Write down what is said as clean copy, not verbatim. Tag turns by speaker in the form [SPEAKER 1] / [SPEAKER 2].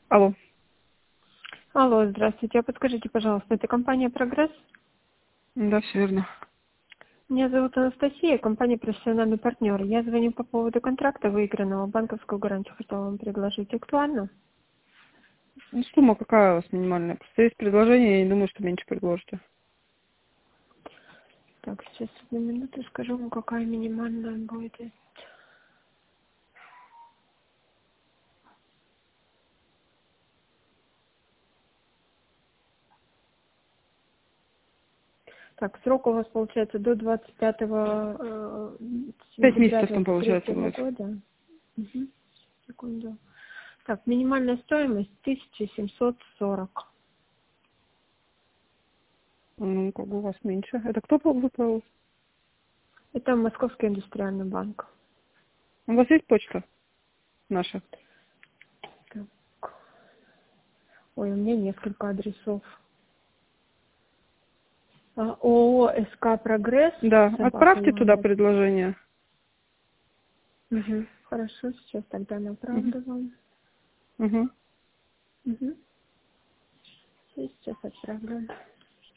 [SPEAKER 1] Алло.
[SPEAKER 2] Алло, здравствуйте. А подскажите, пожалуйста, это компания «Прогресс»?
[SPEAKER 1] Да, все верно.
[SPEAKER 2] Меня зовут Анастасия, компания «Профессиональный партнер». Я звоню по поводу контракта выигранного. Банковскую гарантию хотела вам предложить. Актуально?
[SPEAKER 1] Ну, сумма какая у вас минимальная? Просто есть предложение, я не думаю, что меньше предложите.
[SPEAKER 2] Так, сейчас одну минуту скажу вам, какая минимальная будет. Так, срок у вас получается до 25
[SPEAKER 1] 5
[SPEAKER 2] сентября
[SPEAKER 1] месяцев там, получается,
[SPEAKER 2] 23
[SPEAKER 1] будет.
[SPEAKER 2] года. Угу. Секунду. Так, минимальная стоимость 1740.
[SPEAKER 1] Ну, как бы у вас меньше. Это кто выправил?
[SPEAKER 2] Это Московский индустриальный банк.
[SPEAKER 1] У вас есть почта наша?
[SPEAKER 2] Так. Ой, у меня несколько адресов. ООО СК «Прогресс»,
[SPEAKER 1] Да,
[SPEAKER 2] собака
[SPEAKER 1] отправьте туда
[SPEAKER 2] Яндекс.
[SPEAKER 1] предложение.
[SPEAKER 2] Угу. Хорошо, сейчас тогда
[SPEAKER 1] Угу.
[SPEAKER 2] направлю вам.
[SPEAKER 1] Угу.
[SPEAKER 2] Угу. Сейчас отправлю.